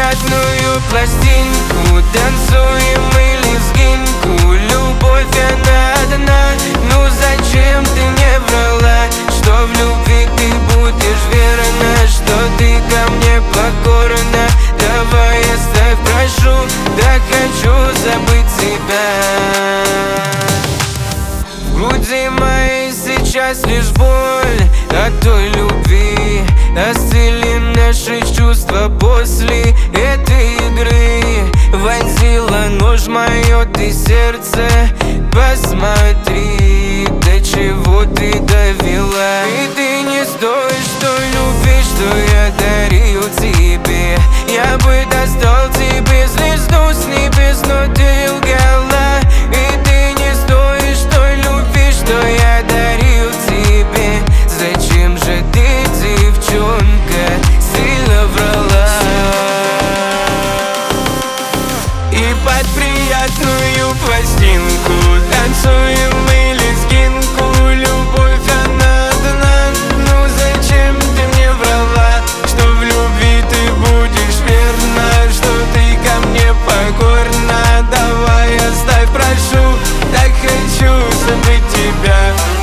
приятную пластинку, танцуем мы лезгинку. Любовь она одна, ну зачем ты мне врала, что в любви ты будешь верна, что ты ко мне покорна? Давай оставь, прошу, да хочу забыть тебя. В груди моей сейчас лишь боль от той любви. Остыли наши чувства после этой игры. Вонзила нож в мое ты сердце. Посмотри, до чего ты довела. И ты не стоишь той любви, что я дарил тебе. Я бы достал тебе звезду с небес, но ты лгала. И ты не стоишь той любви, что я дарил тебе. Зачем же ты, девчонка, сильно врала? И под приятную пластинку танцуем мы лезгинку. Любовь она одна, ну зачем ты мне врала, что в любви ты будешь верна, что ты ко мне покорна? Давай оставь, прошу, так хочу забыть тебя.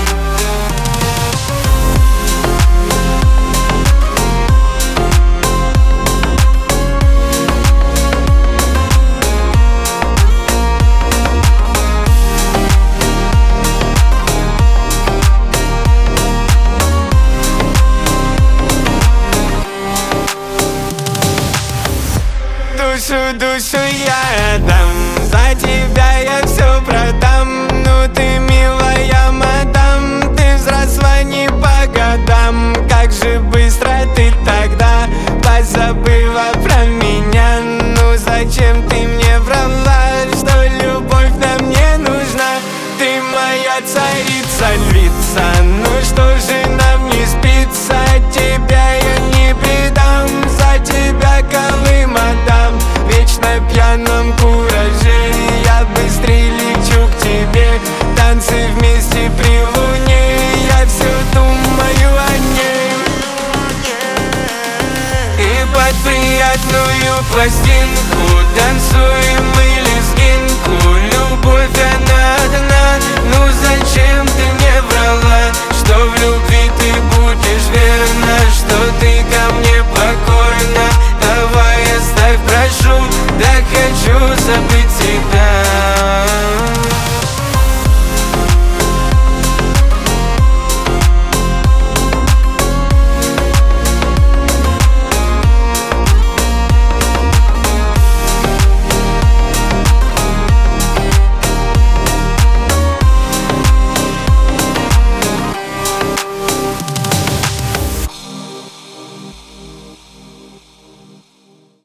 Душу я отдам, за тебя я все продам. Ну ты милая мадам, ты взросла не по годам. Как же быстро ты тогда позабыла про меня. Ну зачем ты мне врала, что любовь нам не нужна? Ты моя царица, львица, ну что же нам не спится? Тебя я не предам, за тебя Колым отдам. Вечно пьяном кураже я быстрее лечу к тебе. Танцы вместе при луне, я все думаю о ней. И под приятную пластинку танцуем мы лезгинку. Любовь она одна, ну зачем ты мне врала, что в любви ты будешь верна, что ты ко мне покорна? Давай оставь, прошу, так хочу забыть тебя.